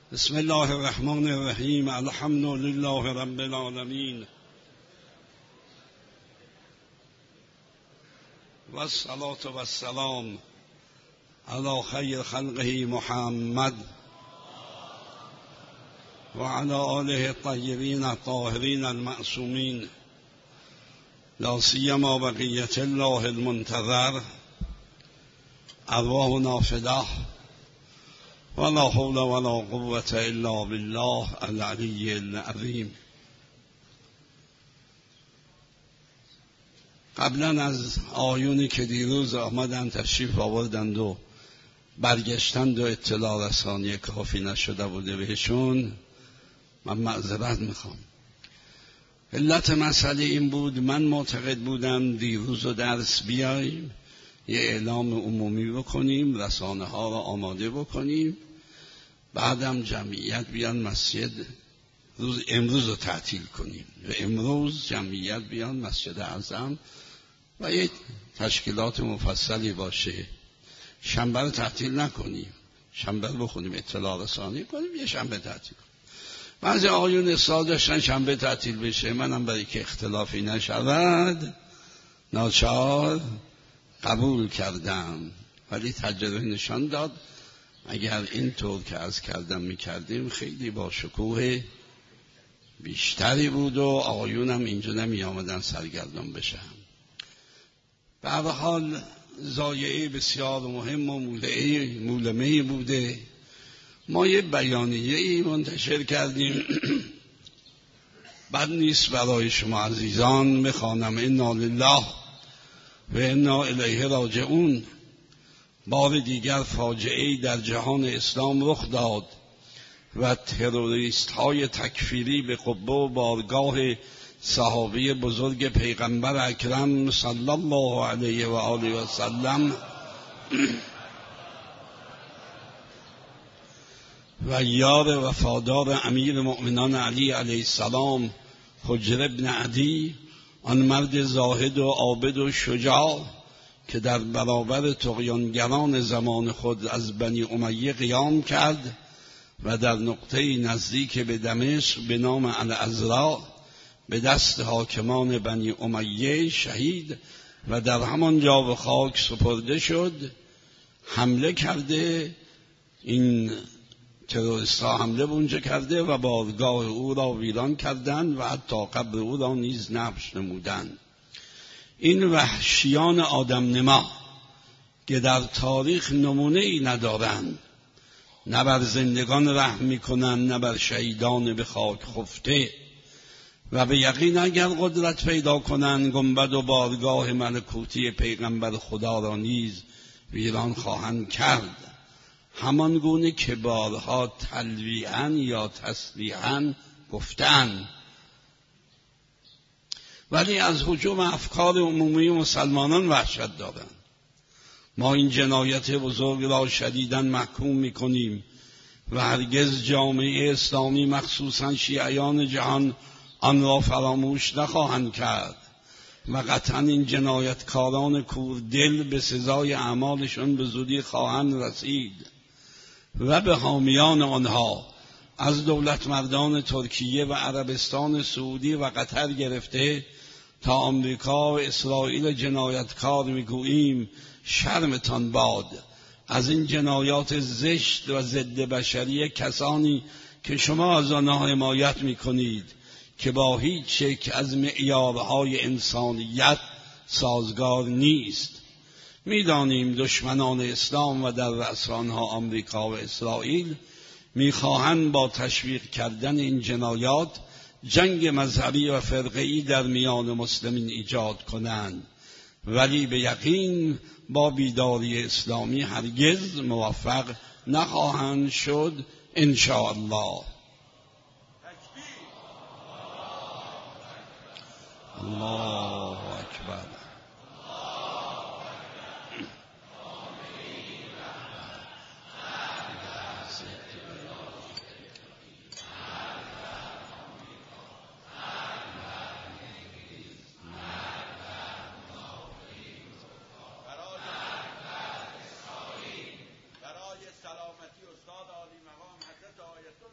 بسم الله الرحمن الرحیم. الحمد لله رب العالمین و الصلاة و السلام علی خیر خلقه محمد و علی آله الطیبین الطاهرین المعصومین، لا سیما بقیة الله المنتظر، ارواحنا فداه ولا حول ولا قوة الا بالله العلی العظیم. قبلا از آیونی که دیروز آمدن تشریف آوردند و برگشتند و اطلاع رسانی کافی نشده بوده بهشون، من معذرت میخوام. علت مسئله این بود، من معتقد بودم دیروز و درس بیاییم یه اعلام عمومی بکنیم، رسانه ها را آماده بکنیم، بعدم جمعیت بیان مسجد، امروز رو تعطیل کنیم و امروز جمعیت بیان مسجد اعظم و یک تشکیلات مفصلی باشه. شنبه رو تعطیل نکنیم، شنبه رو بخونیم، اطلاع رسانی کنیم، یه شنبه تعطیل کنیم. بعضی آقایون اصرار داشتن شنبه تعطیل بشه، منم برای که اختلافی نشود ناچار قبول کردم، ولی تجربه نشان داد اگر این طور که عرض کردم میکردیم خیلی با شکوه بیشتری بود و آقایونم اینجا نمی آمدن سرگردان بشن. به هر حال ضایعه بسیار مهم و مولمه‌ای بوده. ما یه بیانیه‌ای منتشر کردیم، بد نیست برای شما عزیزان میخوانم: انا لله و انا الیه راجعون. بار دیگر فاجعه‌ای در جهان اسلام رخ داد و تروریست های تکفیری به قبه و بارگاه صحابی بزرگ پیغمبر اکرم صلی الله علیه و آله و سلم و یار وفادار امیر مؤمنان علی علیه السلام حجر ابن عدی، آن مرد زاهد و عابد و شجاع که در برابر طغیانگران زمان خود از بنی امیه قیام کرد و در نقطه نزدیک به دمشق به نام العذراء به دست حاکمان بنی امیه شهید و در همان جا به خاک سپرده شد. حمله کرده، این تروریست ها حمله به اونجا کرده و بارگاه او را ویران کردند و حتی قبر او را نیز نبش نمودند. این وحشیان آدم نما که در تاریخ نمونه ای ندارند، نه بر زندگان رحم میکنند نه بر شهیدان به خاک خفته، و به یقین اگر قدرت پیدا کنند گنبد و بارگاه ملکوتی پیغمبر خدا را نیز ویران خواهند کرد، همان گونه که بارها تلویحاً یا تصریحاً گفتند. ولی از هجوم افکار عمومی مسلمانان وحشت دارند. ما این جنایت بزرگ را شدیداً محکوم می‌کنیم و هرگز جامعه اسلامی مخصوصاً شیعیان جهان آن را فراموش نخواهند کرد و قطعاً این جنایتکاران کوردل به سزای اعمالشان به زودی خواهند رسید و به حامیان آنها از دولتمردان ترکیه و عربستان سعودی و قطر گرفته تا آمریکا و اسرائیل جنایتکار میگوییم شرمتان باد از این جنایات زشت و ضد بشری کسانی که شما از آنها حمایت میکنید که با هیچ شک از معیارهای انسانیت سازگار نیست. میدانیم دشمنان اسلام و در رأس آنها آمریکا و اسرائیل میخواهند با تشویق کردن این جنایات جنگ مذهبی و فرقه‌ای در میان مسلمین ایجاد کنند، ولی به یقین با بیداری اسلامی هرگز موفق نخواهند شد انشاءالله. الله اکبر. سلامتی استاد عالی مقام حضرت آیت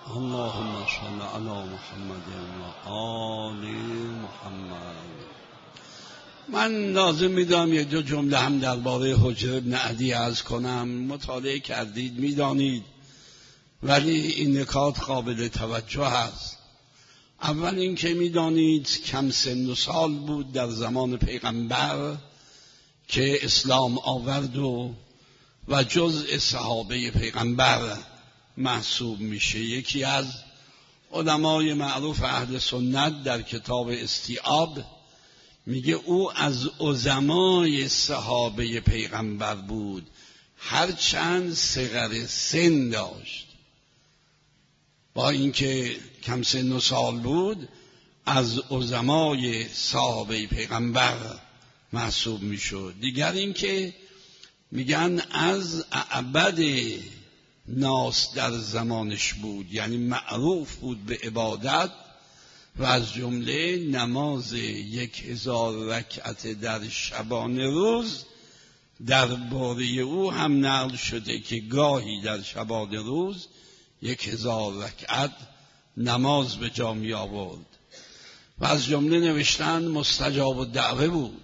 اللهم صل علی محمد و آل محمد. من لازم میدونم یک دو جمله هم درباره حجر بن عدی عرض کنم. مطالعه کردید میدانید، ولی این نکات قابل توجه است. اول اینکه میدانید کم سن و سال بود در زمان پیغمبر که اسلام آورد و جزء صحابه پیغمبر محسوب میشه. یکی از علمای معروف اهل سنت در کتاب استیعاب میگه او از عظمای صحابه پیغمبر بود، هرچند صغر سن داشت. با اینکه کم سن و سال بود از عظمای صحابه پیغمبر محسوب میشد. دیگر اینکه میگن از اعبد ناس در زمانش بود، یعنی معروف بود به عبادت و از جمله نماز 1000 رکعت در شبانه روز درباره او هم نقل شده که گاهی در شبانه روز 1000 رکعت نماز به جا می آورد و از جمله نوشتن مستجاب الدعوه بود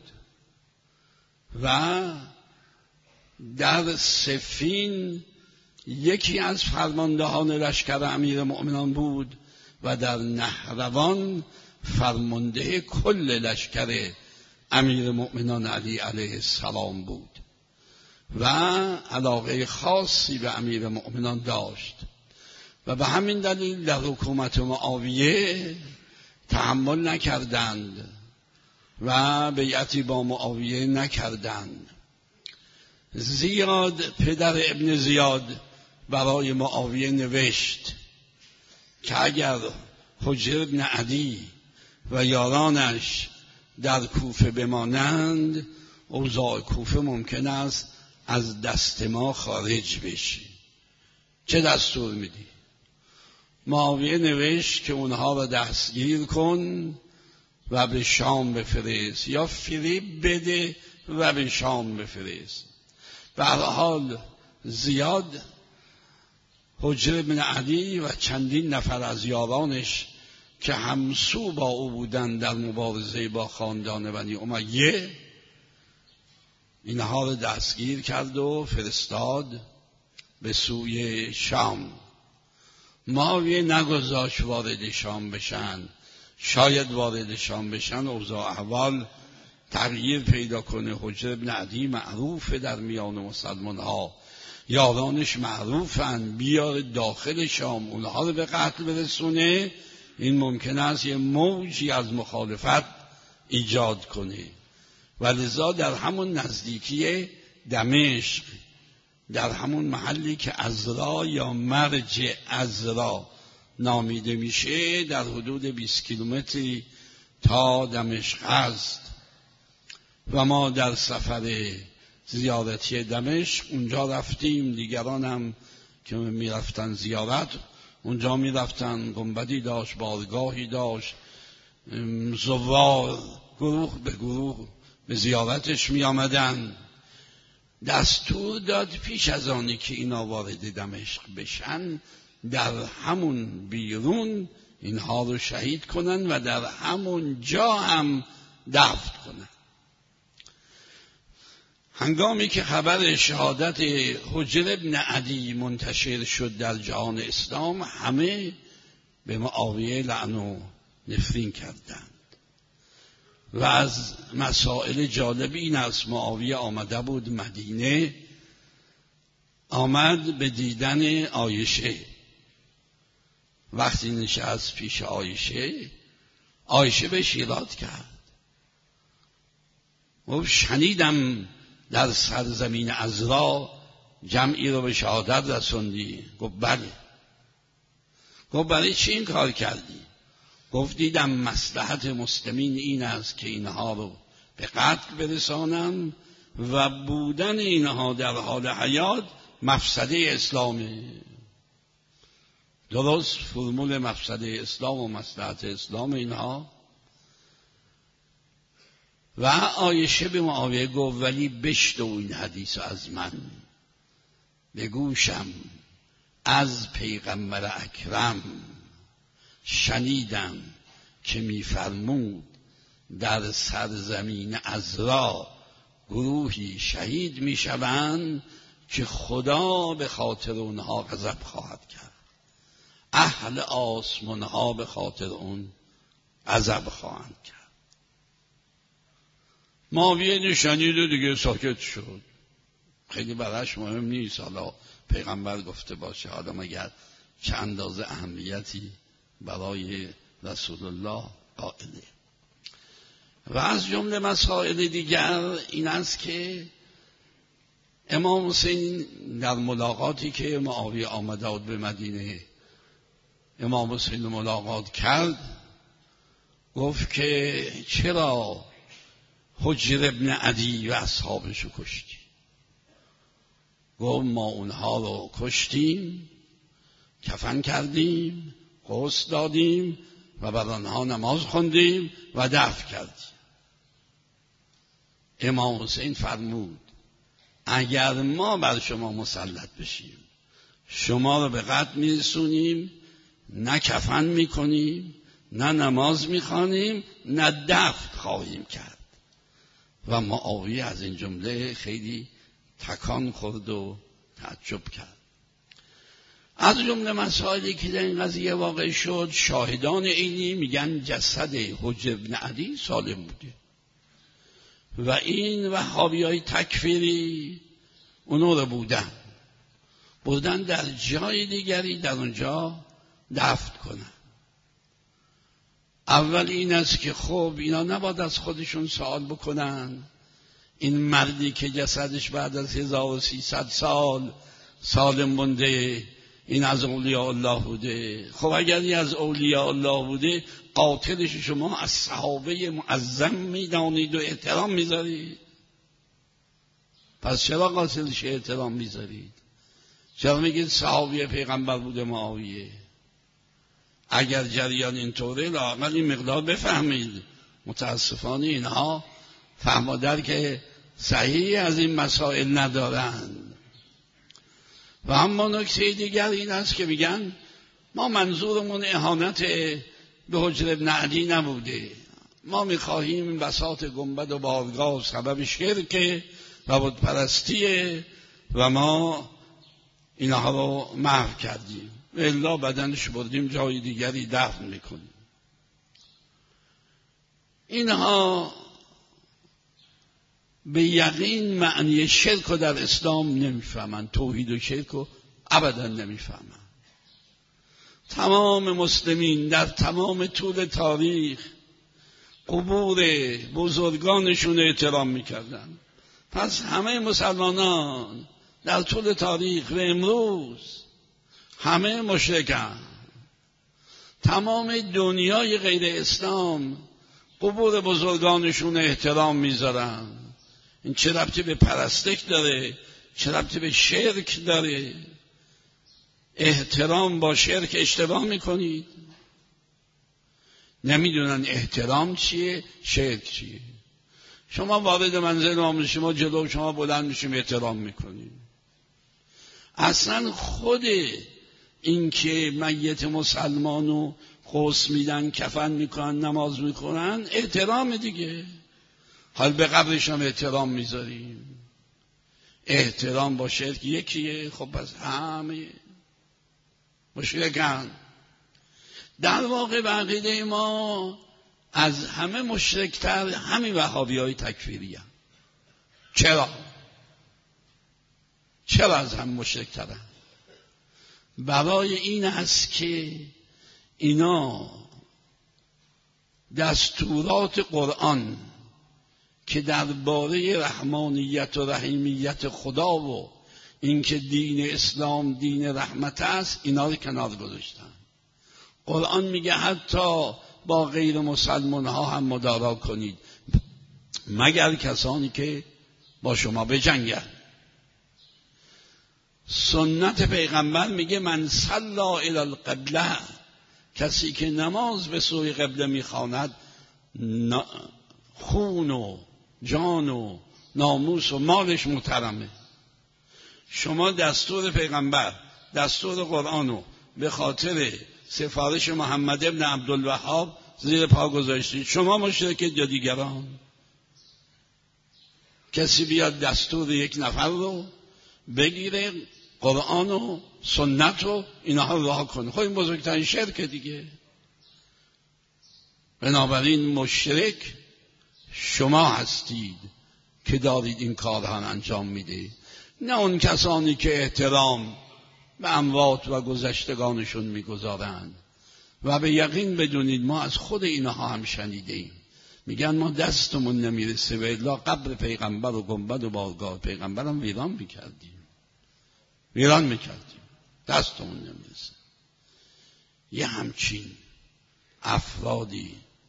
و در صفین یکی از فرماندهان لشکر امیر مؤمنان بود و در نهروان فرمانده کل لشکر امیر مؤمنان علی علیه السلام بود و علاقه خاصی به امیر مؤمنان داشت و به همین دلیل در حکومت معاویه تحمل نکردند و بیعتی با معاویه نکردند. زیاد پدر ابن زیاد برای معاویه نوشت که اگر حجر بن عدی و یارانش در کوفه بمانند اوضاع کوفه ممکن است از دست ما خارج بشه. چه دستور میدی؟ معاویه نوشت که اونها را دستگیر کن و به شام بفرست یا فریب بده و به شام بفرست. به هر حال زیاد حجر بن عدی و چندین نفر از یارانش که همسو با او بودند در مبارزه با خاندان بنی امیه اینها را دستگیر کرد و فرستاد به سوی شام. معاویه نگذاشت وارد شام بشن. شاید وارد شام بشن اوضاع احوال تغییر پیدا کنه. حجر بن عدی معروفه در میان مسلمان ها، یارانش معروفن، بیار داخل شام اونها رو به قتل برسونه. این ممکن است یه موجی از مخالفت ایجاد کنه و لذا در همون نزدیکی دمشق، در همون محلی که عذرا یا مرج عذرا نامیده میشه، در حدود 20 کیلومتری تا دمشق است و ما در سفر زیارتی دمشق اونجا رفتیم. دیگران هم که میرفتن زیارت اونجا میرفتن. گنبدی داشت، بارگاهی داشت، زوار گروه به گروه به زیارتش می آمدن. دستور داد پیش از آنی که اینا وارد دمشق بشن در همون بیرون اینها رو شهید کنن و در همون جا هم دفن کنن. هنگامی که خبر شهادت حجر بن عدی منتشر شد در جهان اسلام، همه به معاویه لعن و نفرین کردند و از مسائل جالب این است معاویه آمده بود مدینه، آمد به دیدن عایشه. وقتی نشست پیش عایشه بهش ایراد کرد. گفت شنیدم در سرزمین عذرا جمعی رو به شهادت رسوندی. گفت بله. گفت برای چی این کار کردی؟ گفت دیدم مصلحت مسلمین این است که اینها رو به قتل برسانم و بودن اینها در حال حیات مفسده اسلامه. درست فرمول مفسده اسلام و مصلحت اسلام اینها. و عایشه به معاویه گفت ولی بشنو این حدیث از من، به گوشم از پیغمبر اکرم شنیدم که می‌فرمود در سرزمین عذرا گروهی شهید می‌شوند که خدا به خاطر اونها غضب خواهد کرد، اهل آسمان‌ها به خاطر اون غضب خواهند کرد. معاویه شنید و دیگه ساکت شد، خیلی براش مهم نیست حالا پیغمبر گفته باشه، حالا مگر چه اندازه اهمیتی برای رسول الله قائله. و از جمله مسائل دیگر این است که امام حسین در ملاقاتی که معاویه آمده بود به مدینه، امام حسین ملاقات کرد، گفت که چرا حجر ابن عدی و اصحابشو کشتی؟ گفت ما اونها رو کشتیم، کفن کردیم، غسل دادیم و بر آنها نماز خوندیم و دفن کردیم. امام حسین فرمود اگر ما بر شما مسلط بشیم شما رو به قتل میرسونیم، نه کفن میکنیم، نه نماز میخوانیم، نه دفن خواهیم کرد. و معاویه از این جمله خیلی تکان خورد و تعجب کرد. از جمله مسائلی که در این قضیه واقع شد، شاهدان عینی میگن جسد حجر بن عدی سالم بوده و این وهابیای تکفیری اونو رو بردن در جای دیگری در اونجا دفن کنن. اول این است که خب اینا نباید از خودشون سوال بکنن، این مردی که جسدش بعد از 1300 سال سالم مونده این از اولیاء الله بوده. خب اگر این از اولیاء الله بوده، قاتلش شما از صحابه معظم میدانید و احترام میذارید، پس چرا قاتلش احترام میذارید؟ چرا میگید صحابه پیغمبر بوده معاویه؟ اگر جریان اینطوره لااقل این مقدار بفهمید. متاسفانه اینها فهم و درک صحیحی از این مسائل ندارند. و اما نکته دیگر این است که میگن ما منظورمون اهانت به حجر ابن عدی نبوده، ما میخواهیم بساط گنبد و بارگاه سبب شرک و بت پرستیه و ما اینها رو محو کردیم و الا بدنش بردیم جای دیگری دفن میکنیم. اینها به یقین معنی شرک رو در اسلام نمیفهمن، توحید و شرک رو ابدا نمیفهمن. تمام مسلمین در تمام طول تاریخ قبور بزرگانشون احترام میکردن، پس همه مسلمانان در طول تاریخ و امروز همه مشرکن. تمام دنیای غیر اسلام قبور بزرگانشون احترام میذارن. این چه ربطی به پرستش داره؟ چه ربطی به شرک داره؟ احترام با شرک اشتباه میکنید. نمیدونن احترام چیه، شرک چیه. شما وارد منزل ما میشیم، ما جلو شما بلند میشیم احترام میکنیم. اصلا خود این که میت مسلمانو غسل میدن، کفن میکنن، نماز میکنن، احترام دیگه. حال به قبرش هم احترام میذاریم. احترام با شرک یکیه. خب پس همه مشرکن. در واقع به عقیده ما از همه مشرکتر همین وهابیای تکفیری هم. چرا از همه مشرکترن؟ برای این است که اینا دستورات قرآن که درباره رحمانیت و رحیمیت خدا و اینکه دین اسلام دین رحمت است، اینا رو کنار گذاشتن. قرآن میگه حتی با غیر مسلمان ها هم مدارا کنید مگر کسانی که با شما بجنگن. سنت پیغمبر میگه من صلی الی القبله، کسی که نماز به سوی قبله میخواند خون و جان و ناموس و مالش محترمه. شما دستور پیغمبر دستور قرآنو به خاطر سفارش محمد ابن عبدالوهاب زیر پا گذاشتید، شما مشرکید یا دیگران؟ کسی بیاد دستور یک نفر رو بگیره، قرآن و سنت و اینها رو رها کنه، خب این بزرگترین شرک دیگه. بنابراین مشرک شما هستید که دارید این کارها انجام میده، نه اون کسانی که احترام به اموات و گذشتگانشون میگذارند. و به یقین بدونید ما از خود اینها هم شنیدیم، میگن ما دستمون نمیرسه به الا قبر پیغمبر و گنبد و بارگاه پیغمبرم ویران میکردیم، دستمون نمیرسه. یه همچین افرادی،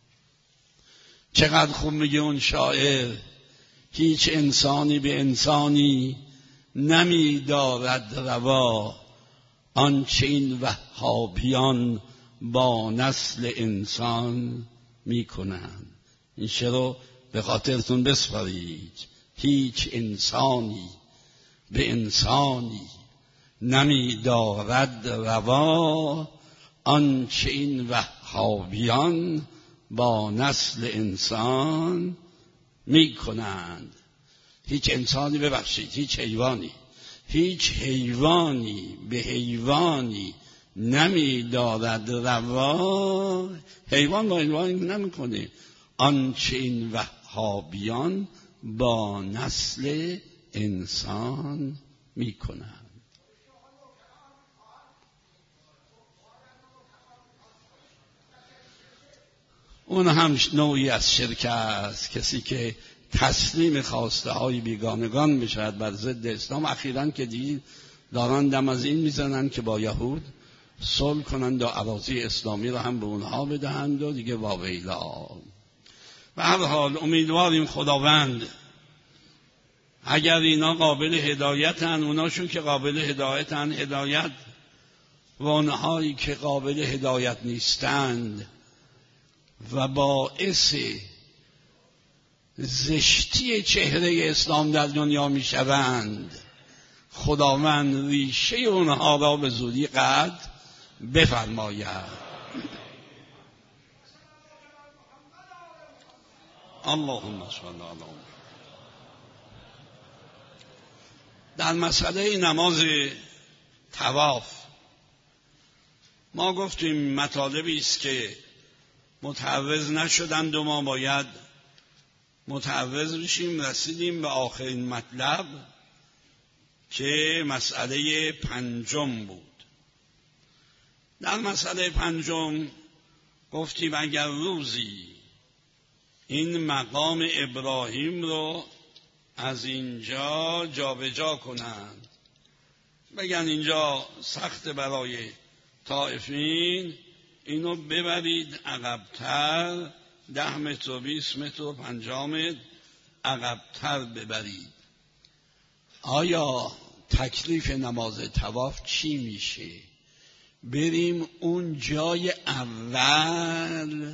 چقدر خوب میگه اون شاعر، هیچ انسانی به انسانی نمیدارد روا، آنچه این وهابیان با نسل انسان میکنند. این شعر رو به خاطرتون بسپارید. هیچ انسانی به انسانی نمیدارد روا، آنچه این وهابیان با نسل انسان میکنند. هیچ انسانی، ببخشید، هیچ حیوانی به حیوانی نمیدارد روا، حیوان با حیوان نمیکنه، آنچه این وهابیان با نسل انسان میکنند. اون هم نوعی از شرک است. کسی که تسلیم خواسته های بیگانگان بشود بر ضد اسلام. اخیراً که دید دارن دم از این میزنن که با یهود صلح کنند و اراضی اسلامی رو هم به اونها بدهند و دیگه واویلا. به هر حال امیدواریم خداوند اگر اینا قابل هدایتن، اوناشون که قابل هدایتن هدایت، و اونهایی که قابل هدایت نیستند و باعث زشتی چهره اسلام در دنیا میشوند، خداوند ریشه اونها را به زودی قطع بفرماید. اللهم صل علی محمد. در مسئله نماز طواف ما گفتیم مطالبی است که متعرض نشدند و ما باید متعرض بشیم. رسیدیم به آخرین مطلب که مسئله 5 بود. در مسئله 5 گفتیم اگر روزی این مقام ابراهیم رو از اینجا جابجا کنند، بگن اینجا سخت برای طائفین، اینو ببرید عقب‌تر 10 متر و 20 متر و 50 متر عقب‌تر ببرید. آیا تکلیف نماز طواف چی میشه؟ بریم اون جای اول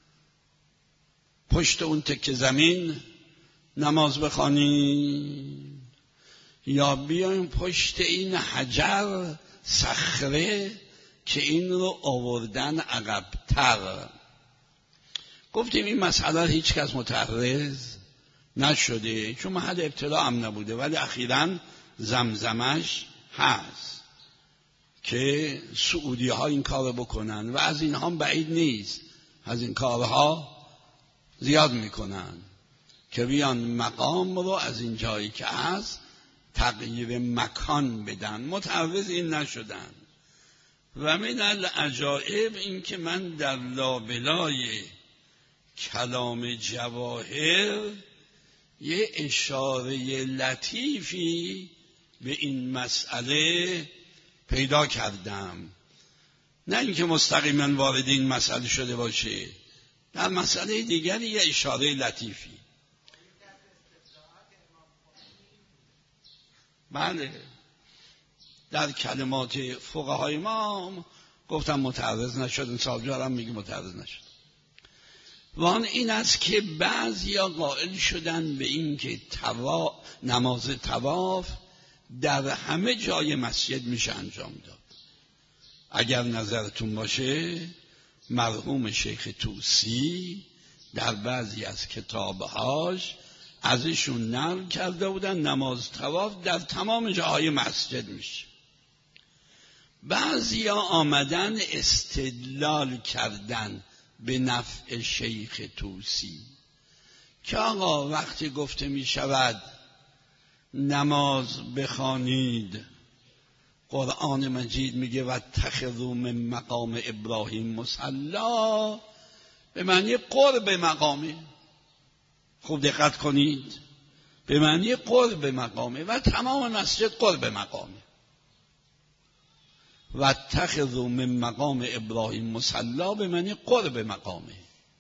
پشت اون تکه زمین نماز بخوانیم، یا بیایم پشت این حجر صخره که این رو آوردن عقب‌تر؟ گفتیم این مسئله هیچ کس متعرض نشده چون محل ابتلا هم نبوده، ولی اخیراً زمزمش هست که سعودی ها این کار بکنن و از این هم بعید نیست، از این کارها زیاد میکنن که بیان مقام رو از این جایی که هست تغییر مکان بدن. متعرض این نشدن. و من العجائب این که من در لابلای کلام جواهر یه اشاره لطیفی به این مسئله پیدا کردم، نه اینکه مستقیما وارد این مسئله شده باشه، در مسئله دیگری یه اشاره لطیفی. بله، در کلمات فقهای ما گفتم متعرض نشد، این سالجارم میگه متعرض نشد. وان این است که بعضیا قائل شدن به این که نماز طواف در همه جای مسجد میشه انجام داد. اگر نظرتون باشه مرحوم شیخ طوسی در بعضی از کتابهاش ازشون نقل کرده بودن نماز طواف در تمام جاهای مسجد میشه. بعضیا آمدن استدلال کردن به نفع شیخ طوسی که آقا وقتی گفته می شود نماز بخوانید، قرآن مجید میگه و اتخذوا من مقام ابراهیم مصلا، به معنی قرب مقامه. خوب دقت کنید، به معنی قرب مقامه و تمام مسجد قرب مقامه. و اتخذوا من مقام ابراهیم مصلا به معنی قرب مقامه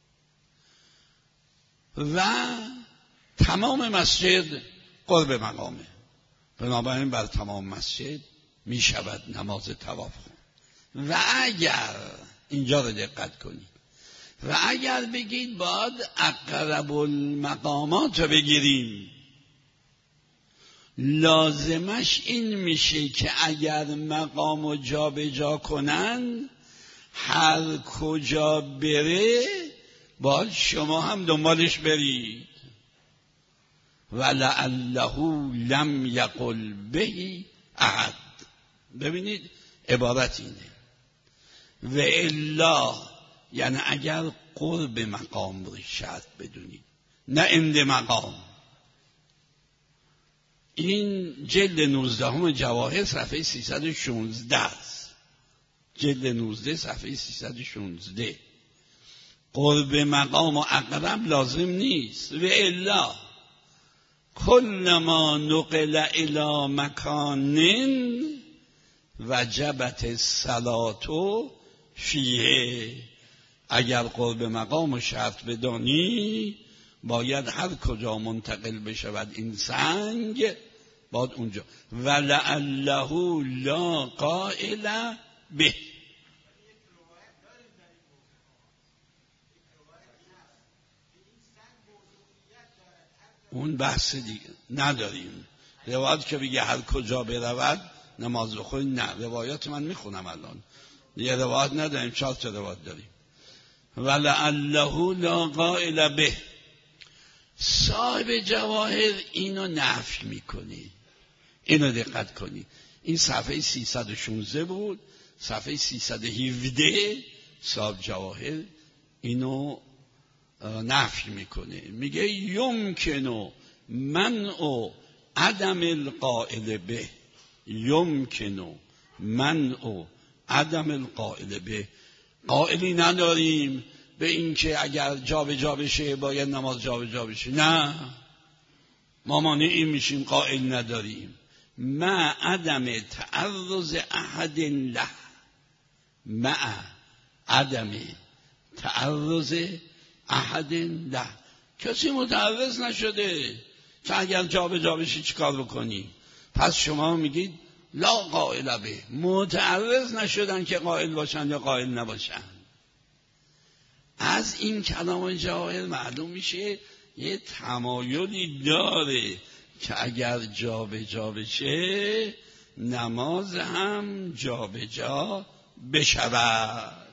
و تمام مسجد قرب مقامه. بنابراین بر تمام مسجد می شود نماز طواف خوند. و اگر اینجا رو دقت کنید، و اگر بگید باید اقرب المقامات رو بگیریم، لازمش این میشه که اگر مقام رو جا به جا کنن هر کجا بره باید شما هم دنبالش برید. ولعله لم یقل به احد. ببینید عبارت اینه، و الا یعنی اگر قرب مقام رو شرط بدونید نه اند مقام. این جلد 19 جواهر صفحه 316 است. جلد 19 صفحه 316. قرب مقام و اقرب لازم نیست. و الا کل ما نقل الی مکان وجبت الصلاة فیه. اگر قرب مقام و شرط بدانی باید هر کجا منتقل بشود این سنگ باید اونجا. ولعله لا قائل به. اون بحث دیگه نداریم. روایت که بگه هر کجا برود نماز بخونی، نه. روایات من میخونم الان، یه روایت نداریم، 4 تا روایت داریم. ولعله لا قائل به. صاحب جواهر اینو نفی میکنه. اینو دقت کنی، این صفحه 316 بود، صفحه 317 صاحب جواهر اینو نفی میکنه. میگه یمکنو منع عدم القائل به. یمکنو منع عدم القائل به. قائلی نداریم به این که اگر جا به جا بشه باید نماز جا به جا بشه، نه، ما مانعی میشیم، قائل نداریم. مع عدم تعرض احد له. مع عدم تعرض احد له. کسی متعرض نشده که اگر جا به جا بشه چیکار بکنی. پس شما میگید لا قائل به. متعرض نشدن که قائل باشن یا قائل نباشن. از این کلام جواهر معلوم میشه یه تمایلی داره که اگر جا به جا بشه نماز هم جا به جا بشود.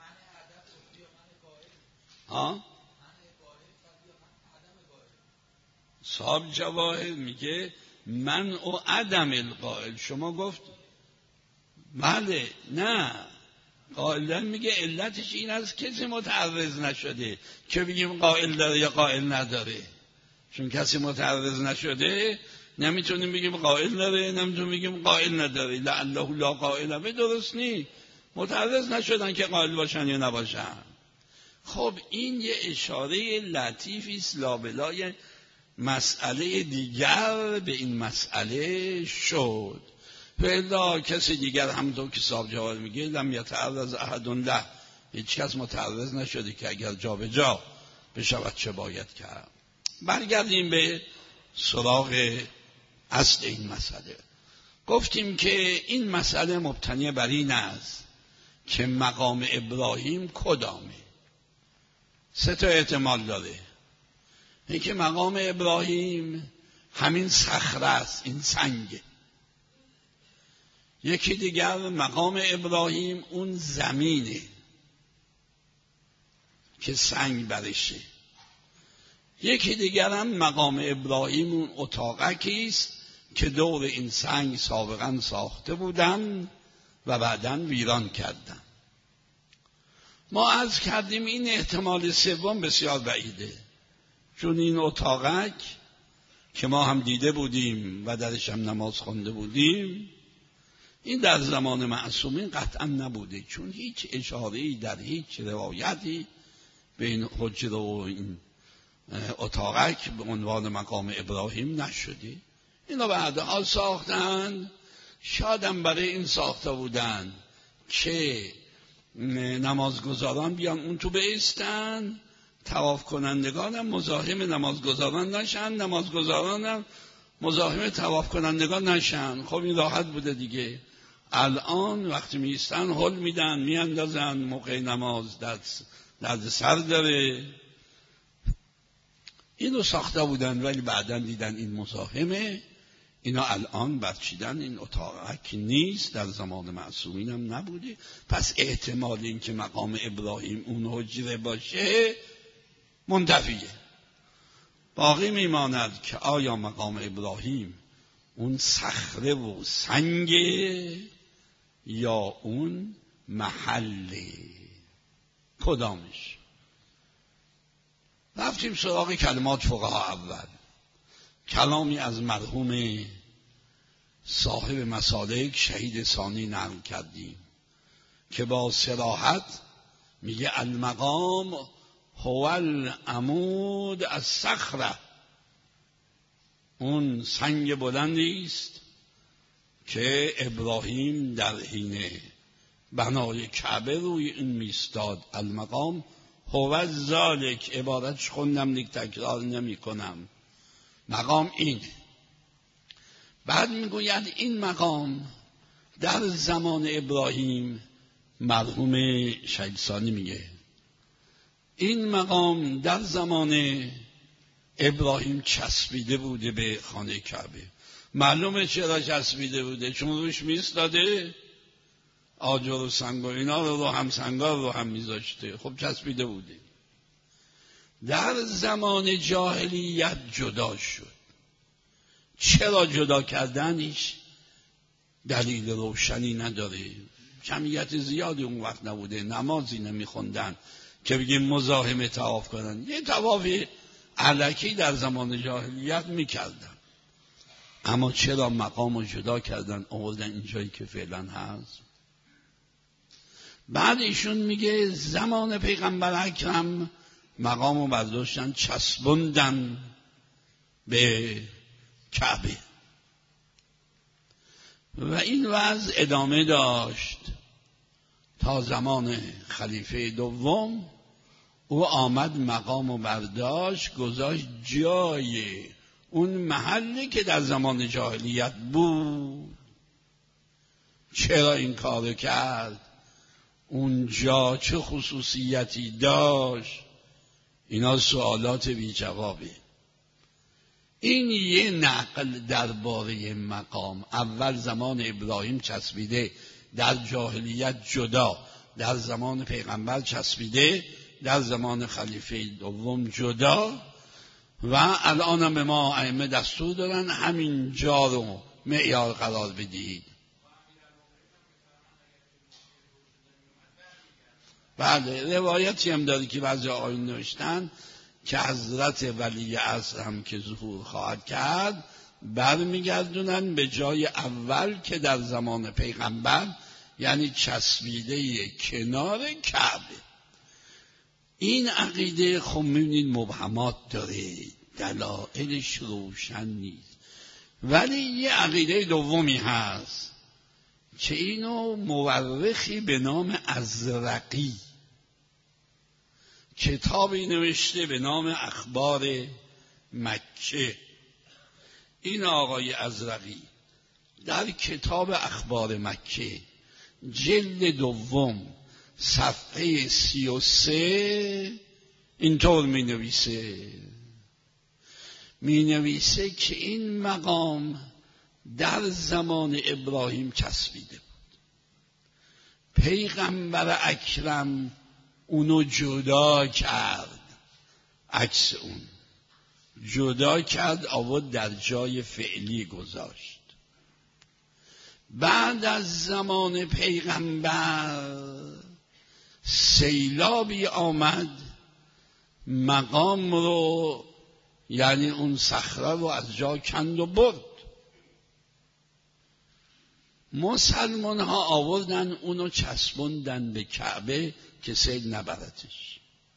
صاحب جواهر میگه منع عدم القائل. شما گفت بله، نه، قائل میگه علتش این است کسی متعرض نشده که بگیم قائل داره یا قائل نداره. چون کسی متعرض نشده نمیتونیم بگیم قائل داره، نمیتونیم بگیم قائل نداره. لعله لا قائل به درست نیست. متعرض نشدن که قائل باشن یا نباشن. خب این یه اشاره لطیفی است لابلای مسئله دیگر به این مسئله شد. فعلا کسی دیگر همونطور که صاحب جواهر میگه لم یتعرض احد له. هیچ کس متعرض نشده که اگر جا به جا بشود چه باید کرد. برگردیم به سراغ اصل این مسئله. گفتیم که این مسئله مبتنی بر این است که مقام ابراهیم کدامه. 3 تا احتمال داره. اینکه مقام ابراهیم همین صخره است، این سنگه، یکی دیگر مقام ابراهیم اون زمینه که سنگ برشه. یکی دیگر هم مقام ابراهیم اون اتاقکی است که دور این سنگ سابقا ساخته بودن و بعداً ویران کردن. ما عرض کردیم این احتمال سوم بسیار بعیده، چون این اتاقک که ما هم دیده بودیم و درش هم نماز خوانده بودیم، این در زمان معصومین قطعا نبوده، چون هیچ اشاره‌ای در هیچ روایتی به این حجره و این اتاقک به عنوان مقام ابراهیم نشده. اینو بعدها ساختن، شادم برای این ساخته بودن که نمازگزاران بیان اون تو بایستن، طواف کنندگان هم مزاحم نمازگزاران نشن، نمازگزاران هم مزاحم طواف کنندگان نشن. خب این راحت بوده دیگه. الان وقتی می ایستن هل میدن، میاندازن، موقع نماز درد سر داره. اینو ساخته بودن ولی بعداً دیدن این مزاحمه، اینا الان برچیدن. این اتاقک نیست، در زمان معصومین هم نبوده. پس احتمال این که مقام ابراهیم اون حجره باشه منتفیه. باقی میماند که آیا مقام ابراهیم اون صخره و سنگه یا اون محله؟ کدامش؟ رفتیم سراغ کلمات فقها. اول کلامی از مرحوم صاحب مسالک شهید ثانی نقل کردیم که با صراحت میگه المقام هو العمود الصخره، اون سنگ بلندی است که ابراهیم در حین بنای کعبه روی این میستاد. المقام هو ذالک، عبارتش خوندم دیگه تکرار نمی کنم. مقام اینه. بعد میگوید این مقام در زمان ابراهیم، مرحوم شهید ثانی میگه این مقام در زمان ابراهیم چسبیده بوده به خانه کعبه. معلومه چرا چسبیده بوده، چون روش میستاده، آجر و سنگ و اینا رو هم سنگار رو هم میذاشته، خب چسبیده بوده. در زمان جاهلیت جدا شد. چرا جدا کردنش دلیل روشنی نداره. جمعیت زیادی اون وقت نبوده، نمازی نمیخوندن که بگیم مزاحم طواف کنن. یه طواف الکی در زمان جاهلیت میکردن. اما چرا مقام رو جدا کردن آوردن اینجایی که فعلا هست؟ بعد ایشون میگه زمان پیغمبر اکرم مقام رو برداشتن چسبوندن به کعبه و این وضع ادامه داشت تا زمان خلیفه دوم. او آمد مقام و برداشت گذاشت جای اون محلی که در زمان جاهلیت بود. چرا این کارو کرد؟ اونجا چه خصوصیتی داشت؟ اینا سوالات بی جوابه. این یه نقل درباره مقام. اول زمان ابراهیم چسبیده، در جاهلیت جدا، در زمان پیغمبر چسبیده، در زمان خلیفه دوم جدا، و الان هم به ما ائمه دستور دارن همین جا رو معیار قرار بدید. بله، روایتی هم داره که بعضی آیین نوشتن که حضرت ولی عصر هم که ظهور خواهد کرد برمیگردونن به جای اول که در زمان پیغمبر، یعنی چسبیده کنار کعبه. این عقیده خب میبینید مبهمات داره، دلایلش روشن نیست. ولی یه عقیده دومی هست که اینو مورخی به نام ازرقی کتابی نوشته به نام اخبار مکه. این آقای ازرقی در کتاب اخبار مکه جلد دوم صفحه 33 اینطور می نویسه که این مقام در زمان ابراهیم چسبیده بود. پیغمبر اکرم اونو جدا کرد، عکس اون جدا کرد، آورد در جای فعلی گذاشت. بعد از زمان پیغمبر سیلابی آمد، مقام رو یعنی اون صخره رو از جا کند و برد. مسلمان ها آوردن اونو چسبوندن به کعبه که سیل نبردش.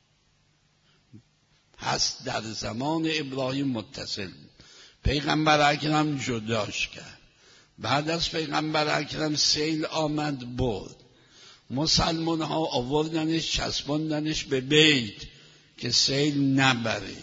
پس در زمان ابراهیم متصل بود. پیغمبر اکرم جداش کرد. بعد از پیغمبر اکرم سیل آمد برد. مسلمان ها آوردنش چسبوندنش به بیت که سیل نبره.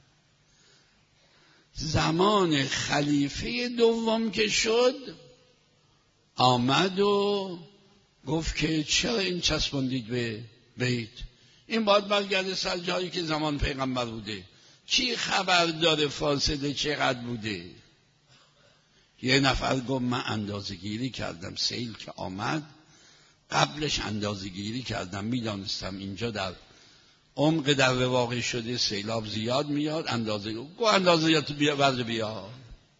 زمان خلیفه دوم که شد آمد و گفت که چرا این چسبوندید به بیت؟ این باید برگرده سر جایی که زمان پیغمبر بوده. کی خبر داره فاصله چقدر بوده؟ یه نفر گفت من اندازه گیری کردم، سیل که آمد قبلش اندازه گیری کردم، میدانستم اینجا در عمق در واقع شده سیلاب زیاد میاد، اندازه یا تو بیا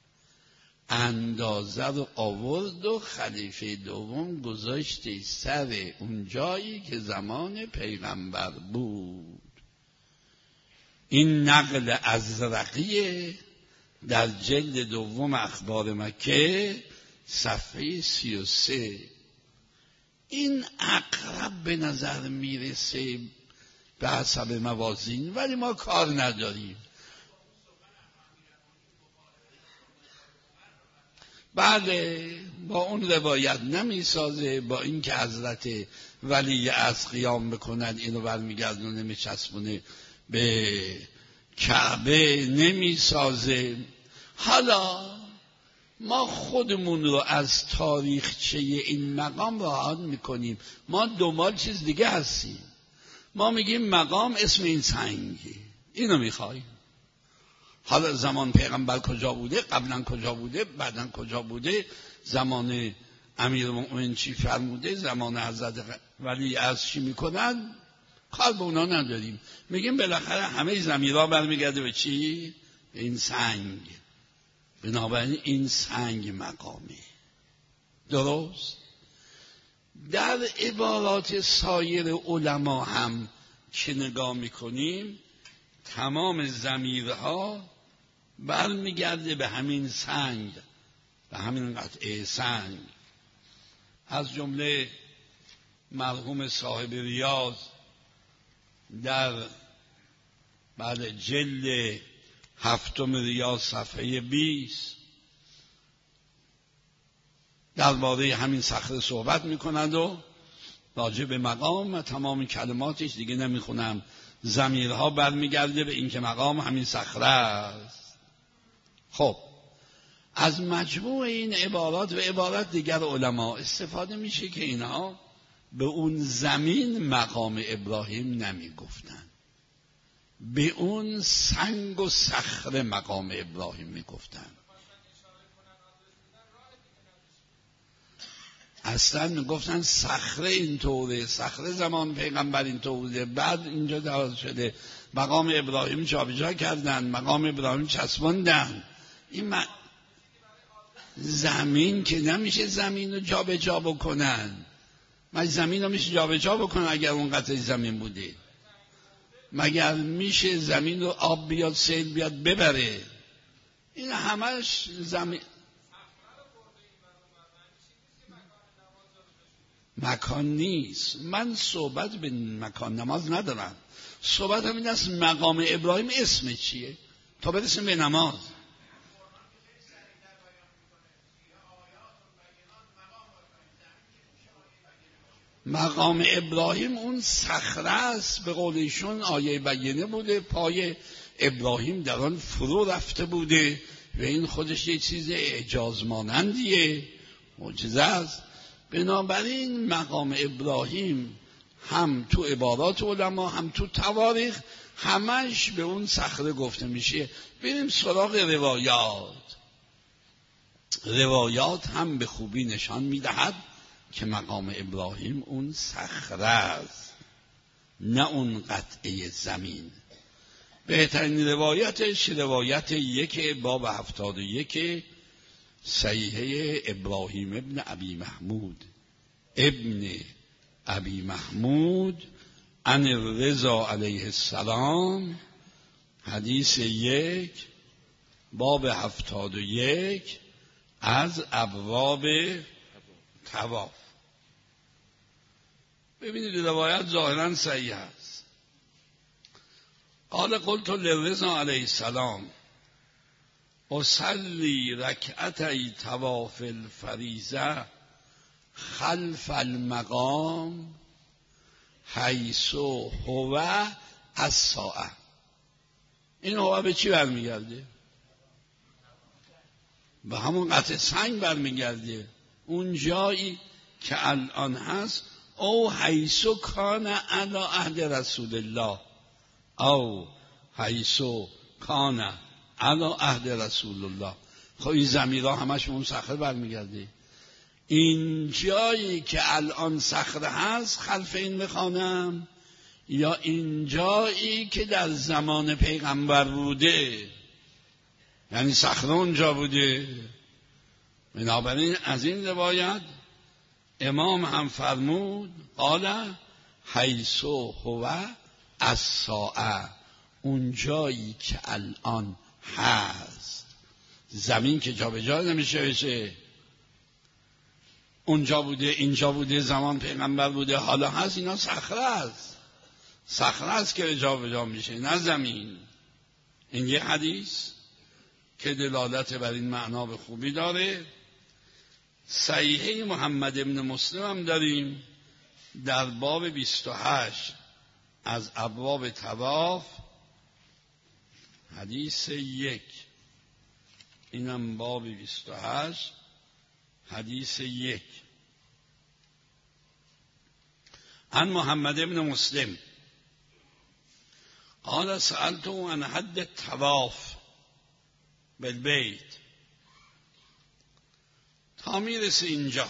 اندازه رو آورد و خلیفه دوم گذاشت سر اون جایی که زمان پیغمبر بود. این نقل ازرقیه در جلد دوم اخبار مکه صفحه 33. این اقرب به نظر میرسه به حسب موازین، ولی ما کار نداریم. بله با اون روایت نمیسازه، با این که حضرت ولی از قیام بکنن اینو برمیگردونه میچسبونه به کعبه نمیسازه. حالا ما خودمون رو از تاریخچه این مقام راحت میکنیم. ما دنبال چیز دیگه هستیم. ما میگیم مقام اسم این سنگی، اینو میخوایم. حالا زمان پیغمبر کجا بوده، قبلا کجا بوده، بعدا کجا بوده، زمان امیرالمومنین چی فرموده، زمان حضرت ولی از چی میکنن، کار به اونا نداریم. میگیم بالاخره همه ضمیرها برمیگرده به چی؟ به این سنگ. بنابراین این سنگ مقامه. درست؟ در عبارات سایر علما هم که نگاه میکنیم تمام ضمیرها برمیگرده به همین سنگ، به همین قطعه سنگ. از جمله مرحوم صاحب ریاض در جلد 7 ریاض صفحه 20 درباره همین صخره صحبت میکنند و راجع به مقام و تمام کلماتش دیگه نمیخونم. ضمیرها برمیگرده به این که مقام همین صخره است. خب از مجموع این عبارات و عبارات دیگر علما استفاده میشه که اینها به اون زمین مقام ابراهیم نمیگفتن، به اون سنگ و صخره مقام ابراهیم میگفتن. اصلا میگفتن صخره اینطوره، صخره زمان پیغمبر اینطوره، بعد اینجا دراز شده مقام ابراهیم جابجا کردن، مقام ابراهیم چسبوندن. این زمین که نمیشه زمین رو جابجا بکنن. مگه زمین رو میشه جابجا بکنن اگر اون قطعه زمین بوده؟ مگر میشه زمین رو آب بیاد سیل بیاد ببره؟ این همش زمین مکان نیست. من صحبت به مکان نماز ندارم، صحبت همین است مقام ابراهیم اسم چیه تا برسیم به نماز. مقام ابراهیم اون صخره است، به قول ایشون آیه بینه بوده، پای ابراهیم در آن فرو رفته بوده و این خودش یه چیز اعجاز مانندیه، معجزه است. بنابراین مقام ابراهیم هم تو عبارات علما هم تو تواریخ همش به اون صخره گفته میشه. بریم سراغ روایات. روایات هم به خوبی نشان میدهد که مقام ابراهیم اون صخره است، نه اون قطعه زمین. بهترین روایتش روایت 1 باب 71 صحیحه ابراهیم ابن ابی محمود عن الرضا علیه السلام، حدیث 1 باب 71 از ابواب طواف. ببینید روایت ظاهرا صحیح است. قال قلت للرضا علیه السلام اصلی رکعتی طواف الفریضه خلف المقام حیث هو الساعه. این هو به چی برمیگرده؟ به همون قطع سنگ برمیگرده، اون جایی که الان هست. او حیث کان علی عهد رسول الله، او حیث کان علی عهد رسول الله. خب این ضمیرها همش اون صخره برمیگرده. این جایی که الان صخره هست خلف این بخوانم، یا این جایی که در زمان پیغمبر بوده، یعنی صخره اونجا بوده. بنابراین از این روایت امام هم فرمود قال حیث هو الساعه، اون جایی که الان هست. زمین که جا به جا نمیشه بشه، اونجا بوده اینجا بوده، زمان پیغمبر بوده، حالا هست. اینا صخره است، صخره است که جا به جا میشه، نه زمین. این یه حدیث که دلالت بر این معنا به خوبی داره. صحیحه محمد ابن مسلم هم داریم در باب 28 از ابواب طواف، حدیث 1. اینم باب 28 حدیث 1. عن محمد ابن مسلم قال سألته عن حد الطواف بالبیت. تا میرسه اینجا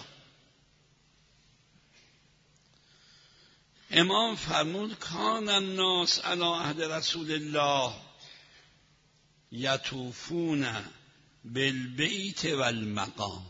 امام فرمود کان الناس علی عهد رسول الله یطوفون بالبیت والمقام.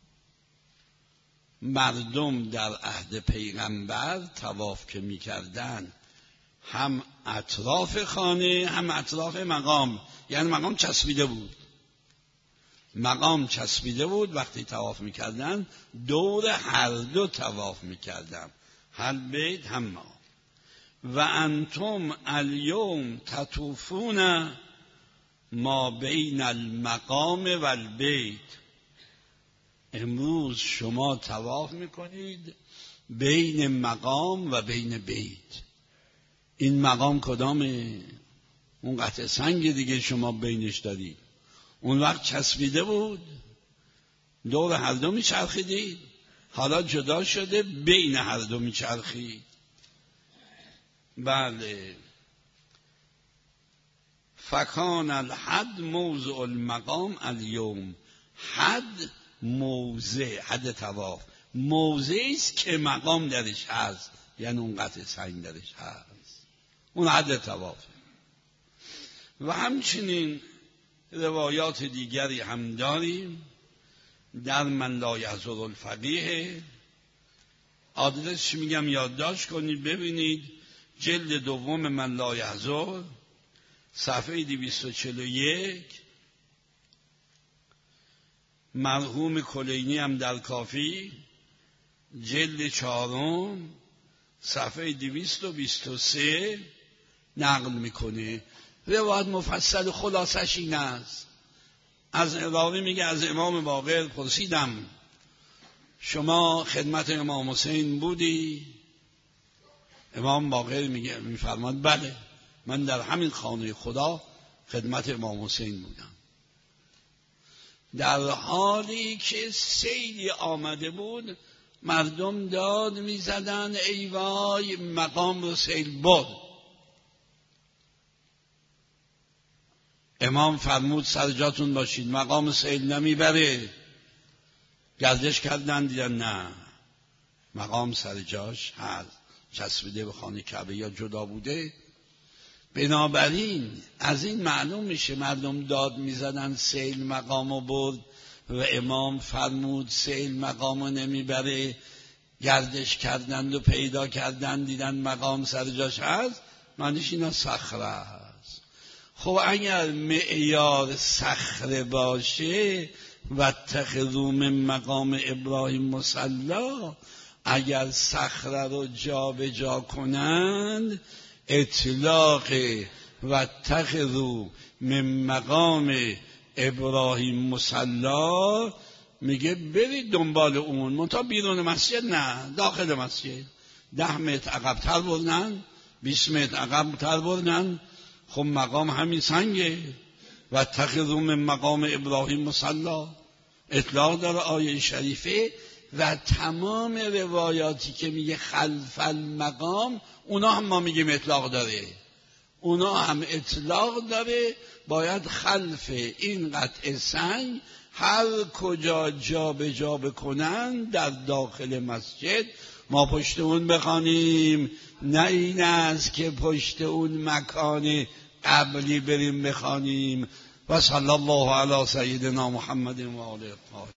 مردم در عهد پیغمبر طواف که میکردن، هم اطراف خانه هم اطراف مقام، یعنی مقام چسبیده بود. مقام چسبیده بود، وقتی طواف میکردن دور هر دو طواف میکردن، هم بیت هم مقام. و انتم الیوم تطوفون ما بین المقام و البیت. امروز شما طواف میکنید بین مقام و بین بیت. این مقام کدامه؟ اون قطع سنگ دیگه شما بینش دارید. اون وقت چسبیده بود، دور هر دو میچرخیدید، حالا جدا شده بین هر دو میچرخید. بله. فکان الحد موضع المقام الیوم. حد موضع، حد طواف موضعی است که مقام درش هست، یعنی اون قطع سنگ درش هست، اون حد طواف. و همچنین روایات دیگری هم داریم در من لا یحضر الفقیه. آدرسش میگم یادداشت کنید ببینید، جلد دوم من لا یحضر صفحه 241. مرحوم کلینی هم در کافی جلد 4 صفحه 223 نقل میکنه. روایت مفصل، خلاصش این است. از راوی میگه از امام باقر پرسیدم شما خدمت امام حسین بودی؟ امام باقر میفرماد بله، من در همین خانه خدا خدمت امام حسین بودم. در حالی که سیلی آمده بود، مردم داد میزدن ای وای مقام رو سیل برد. امام فرمود سر جاتون باشید، مقام سیل نمیبره، گردش کردن دیدن نه، مقام سر جاش هست، چسبیده به خانه کعبه یا جدا بوده. بنابراین از این معلوم میشه مردم داد میزدن سیل مقامو برد و امام فرمود سیل مقامو نمیبره. گردش کردند و پیدا کردند دیدن مقام سر جاش هست، معنیش اینا صخره است. خب اگر معیار صخره باشه و اتخذوا من مقام ابراهیم مصلی، اگر صخره رو جا به جا کنند، اطلاق و اتخذوا من مقام ابراهیم مصلی میگه برید دنبال اون، منتها بیرون مسجد نه، داخل مسجد 10 متر عقب‌تر بردن، 20 متر عقب‌تر بردن. خب مقام همین سنگه. و اتخذوا من مقام ابراهیم مصلی اطلاق داره آیه شریفه. و تمام روایاتی که میگه خلف المقام، اونا هم ما میگیم اطلاق داره، اونا هم اطلاق داره. باید خلف این قطع سنگ هر کجا جا به جا بکنن در داخل مسجد ما پشت اون بخوانیم، نه این است که پشت اون مکان قبلی بریم بخوانیم. و صلی الله علی سیدنا محمد و آله الطاهرین.